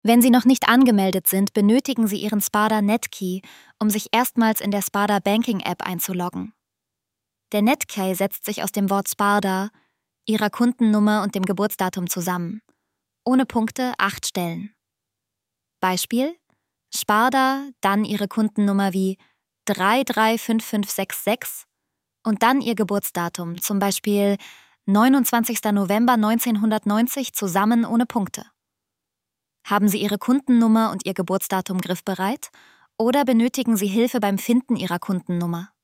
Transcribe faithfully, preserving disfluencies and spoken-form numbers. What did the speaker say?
Wenn Sie noch nicht angemeldet sind, benötigen Sie Ihren Sparda Netkey, um sich erstmals in der Sparda Banking App einzuloggen. Der Netkey setzt sich aus dem Wort Sparda, Ihrer Kundennummer und dem Geburtsdatum zusammen. Ohne Punkte, acht Stellen. Beispiel: Sparda, dann Ihre Kundennummer wie drei drei fünf fünf sechs sechs und dann Ihr Geburtsdatum, zum Beispiel neunundzwanzigster November neunzehnhundertneunzig, zusammen ohne Punkte. Haben Sie Ihre Kundennummer und Ihr Geburtsdatum griffbereit oder benötigen Sie Hilfe beim Finden Ihrer Kundennummer?